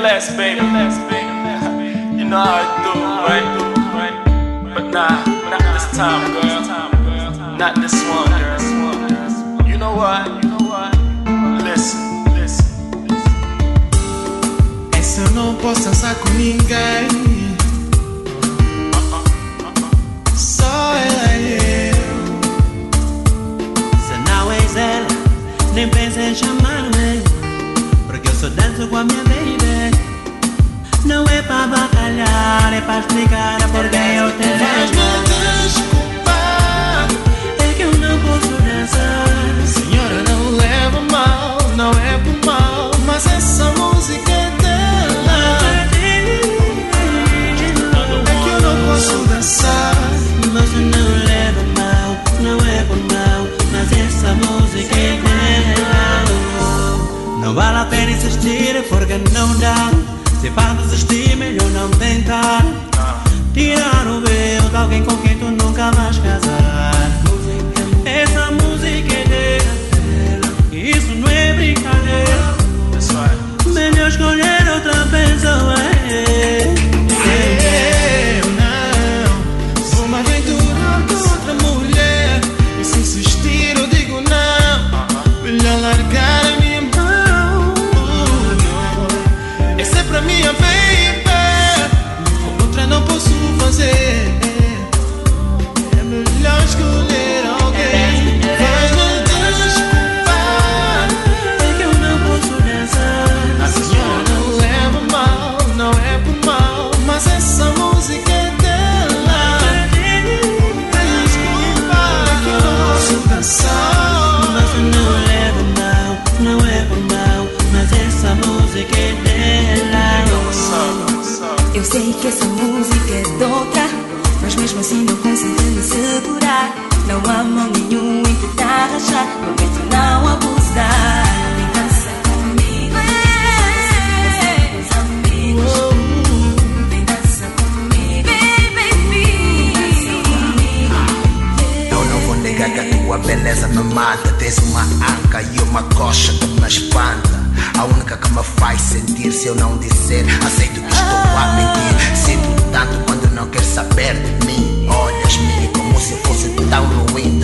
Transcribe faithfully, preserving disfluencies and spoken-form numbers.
less, baby. You know how I do, right? But nah, not this time, girl. Not this one, girl. You know what? Listen, listen. Essa eu não posso dançar com ninguém. Só ela e eu. Se não és ela, nem pensa em chamar-me, porque eu só danço com a minha baby. Não é pra bacalhar, é pra explicar porque eu te Faz-me desculpar, é que eu não posso dançar. senhora, não leva mal, não é por mal, mas essa música é dela. É que eu não posso dançar. Mas não leva mal, não é por mal, mas essa música é dela. Não vale a pena insistir porque não dá. Se para desistir, melhor não tentar. Tirar o véu de alguém com quem tu nunca vais casar. Essa música é dela, isso não é brincadeira. Melhor escolher outra pessoa. Eu não vou me aventurar com outra mulher. E se insistir eu digo não. Melhor largar a minha mão. Essa é pra minha baby, outra não posso fazer. É melhor escolher alguém. Vai-me desculpar, É que eu não posso dançar. a senhora não leva mal, não é por mal, mas essa música é dela. Desculpa, é que eu não posso dançar. Mas não leva mal, não é por mal, mas essa música é dela. Eu sei que essa música é de outra, mas mesmo assim não consigo me segurar. Não há mal nenhum em tentar achar, prometo não abusar. Vem dançar comigo, com os amigos. Vem dançar comigo, baby. Eu não vou negar que a tua beleza me mata. Tens uma anca e uma coxa que me espanta. A única que me faz sentir, se eu não disser, aceito que estou a mentir. Sinto tanto quando não queres saber de mim. Olhas-me como se fosse tão ruim.